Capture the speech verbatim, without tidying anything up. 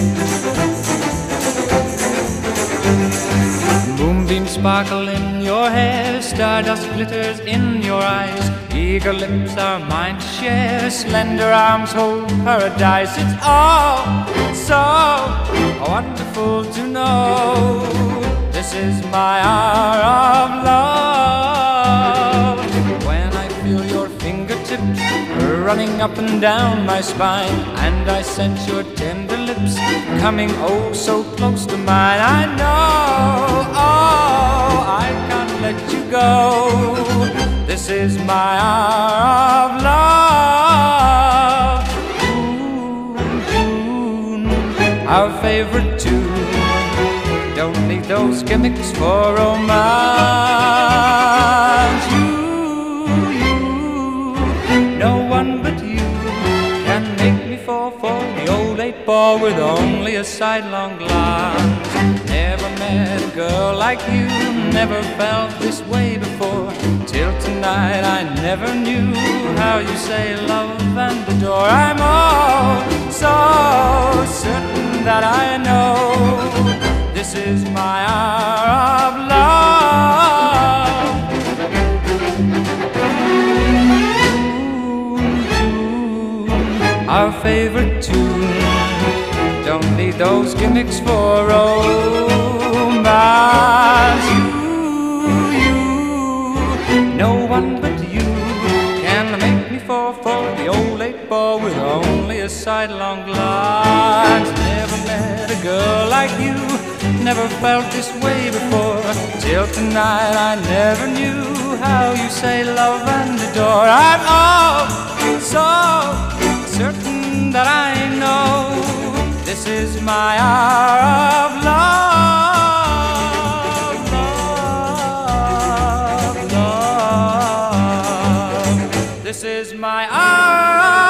Moonbeams sparkle in your hair, stardust glitters in your eyes. Eager lips are mine to share, slender arms hold paradise. It's all so wonderful to know this is my hour of love. When I feel your fingertips running up and down my spine, and I sense your tender lips coming oh so close to mine, I know, oh, I can't let you go. This is my hour of love. June, June, our favorite tune. Don't need those gimmicks for romance. You, you, no one but you can make me fall for the old eight ball with only a sidelong glance. Never met a girl like you, never felt this way before. Till tonight I never knew how you say love and adore. I'm all so certain that I know this is my hour of love. June, June, our favorite tune. Don't need those gimmicks for romance. You, you, no one but you can make me fall for the old eight ball with only a sidelong glance. Never met a girl like you, never felt this way before. Till tonight I never knew how you say love and adore. I'm all so certain that I know this is my hour of love, love, love. This is my hour of